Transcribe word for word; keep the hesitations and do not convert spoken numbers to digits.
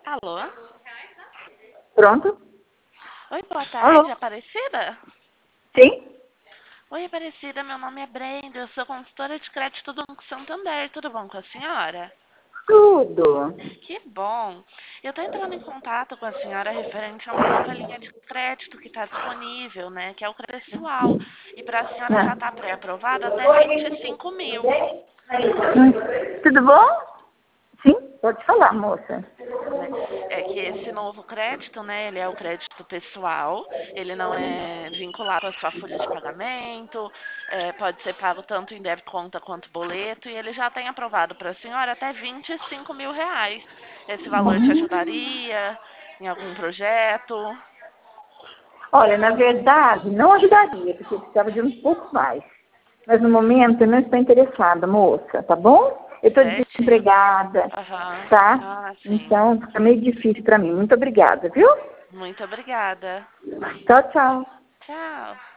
Alô? Pronto? Oi, boa tarde, Alô? Aparecida? Sim? Oi, Aparecida, meu nome é Brenda, eu sou consultora de crédito do Banco Santander, tudo bom com a senhora? Tudo. Que bom! Eu estou entrando em contato com a senhora referente a uma nova linha de crédito que está disponível, né? Que é o crédito pessoal. E para a senhora já está Ah. pré-aprovado até vinte e cinco mil. Hum, Tudo bom? Sim, pode falar, moça. Né? É que esse novo crédito, né, ele é o crédito pessoal, ele não é vinculado à sua folha de pagamento, é, pode ser pago tanto em débito conta quanto boleto, e ele já tem aprovado para a senhora até vinte e cinco mil reais. Esse valor te Hum. ajudaria em algum projeto? Olha, na verdade, não ajudaria, porque eu precisava de um pouco mais. Mas no momento eu não estou interessada, moça, tá bom? Eu estou Certinho. desempregada, Aham. tá? Ah, sim. Então fica meio difícil para mim. Muito obrigada, viu? Muito obrigada. Tchau, tchau. Tchau.